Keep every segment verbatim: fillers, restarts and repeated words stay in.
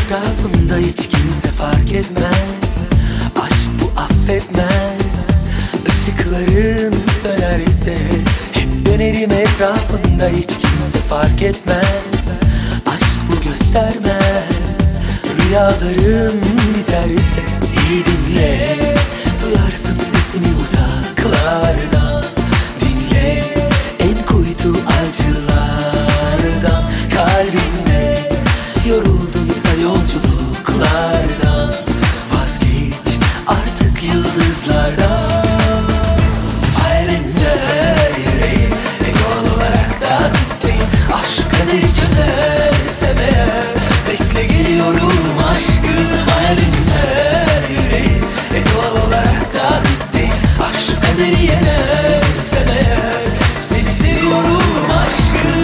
etrafında hiç kimse fark etmez. Aşk bu affetmez. Işıkların sönerse hep dönerim etrafında, hiç kimse fark etmez. Aşk bu göstermez. Rüyalarım biterse iyi dinle, duyarsın sesimi uzaklardan. Dinle en kuytu acılardan. Kalbimde yoruldunsa yolculuklardan, vazgeç artık yıldızlardan. Ay benzer yüreğim ve doğal olarak da gitti. Aşk kaderi çözersem eğer, bekle geliyorum aşkım. Ay benzer yüreğim ve doğal olarak da gitti. Aşk kaderi yenersem eğer, seni seviyorum aşkım.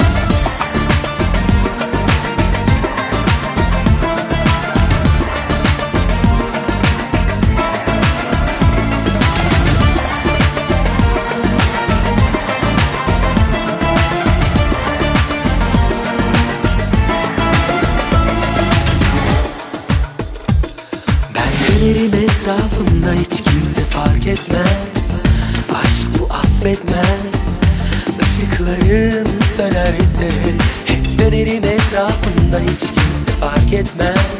Dönerim etrafında hiç kimse fark etmez. Aşk bu affetmez. Işıkların sönerse hep dönerim etrafında, hiç kimse fark etmez.